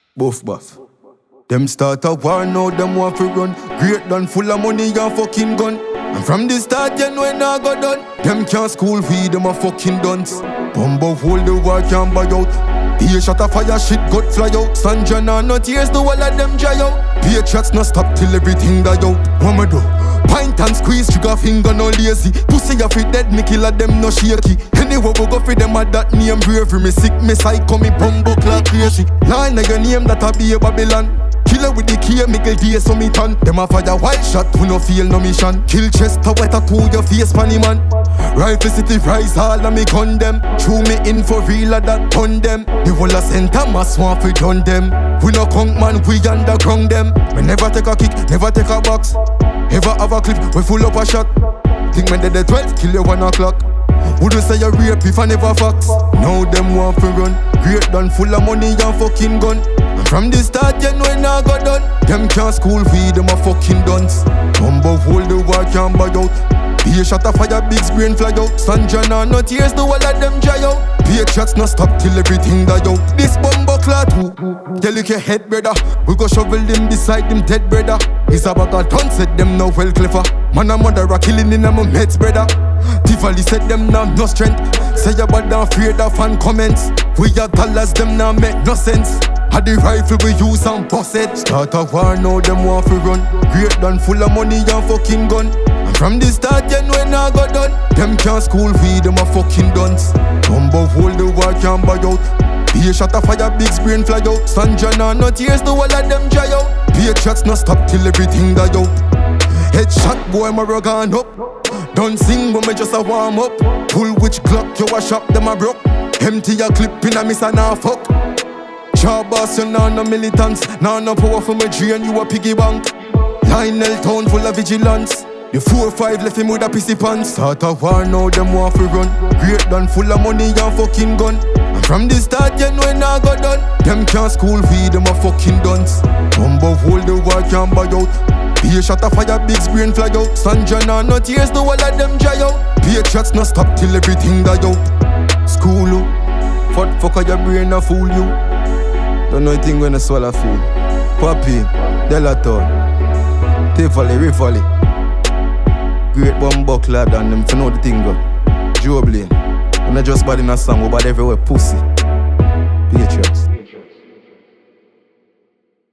Buff buff. Them start a war now, them want to run. Great done full of money and fucking gun. And from the start you know it not go done. Them can't school feed, them a fucking dunce. Bumbo hold the war can't buy out. Here shot a fire shit got fly out. Sanjana no tears, the wall of them dry out. Patriots no stop till everything die out. What me do? Pint and squeeze, trigger finger no lazy. Pussy ya fit dead, me kill a them no shaky. Anyway we go for them at that name bravery. Me sick, me psycho, me bumbo clock crazy. Line of your name that a be a Babylon. Killer with the key, Miguel Diaz so me turn. Them a fire wild shot, we no feel no mission. Kill chest, a wet tattoo your face funny man. Rifle city rise all of me gun them. Chew me in for real a that pun them. The whole a center mass want fi done them. We no conk man, we underground them. We never take a kick, never take a box. Ever have a clip, we full up a shot. Think when they the 12, kill you 1 o'clock. Wouldn't say you rape if I never fox. Now them want fi run. Great done full of money and fucking gun. And from the start you know it not go done. Them can't school feed, them a fucking dunce. Bumbo hold the war can't buy out. Be a shot of fire, big brain fly out. Sanjana no tears, the wall of them dry out. Patriots no stop till everything die out. This bumbo clot who? Tell you your head brother. We go shovel them beside them dead brother. It's about a ton said them no well clever. Man and mother are killing in them mates brother. Tivoli said them now no strength. Say you bad and afraid of fan comments. We are dollars them now make no sense. Had the rifle we use and bust it. Start a war now them want to run. Great done full of money and fucking gun. And from the start you know it not go done. Them can't school feed, them a fucking dunce. Bumbo hold the war can't buy out. Be a shot of fire, big brain fly out. Sanjana no tears, the wall of them dry out. Patriots no stop till everything die out. Headshot boy my rug on up. Don't sing but me just a warm up. Pull which clock you a shop them a broke. Empty your clip in a miss and a fuck. Shaw boss you nah no militants. Nah no power for me drain you a piggy bank. Lionel town full of vigilance. The 4-5 left him with a pissy pants. Start a war now them want to run. Great done full of money and fucking gun. And from the start you know it not go done. Them can't school feed, them a fucking dunce. Bumbo hold the war can't buy out. Be a shot of fire, big brain fly out. Sanjana no tears, the wall of them dry out. Patriots no stop till everything die out. School you, fuck your brain a fool you. Don't know anything when I swallow feel. Papi, Delator, Tivoli, Rivoli. Great bumbo clad and them for know the thing go. Joe Blaine, and I just bad in a song, but everywhere pussy. Patriots.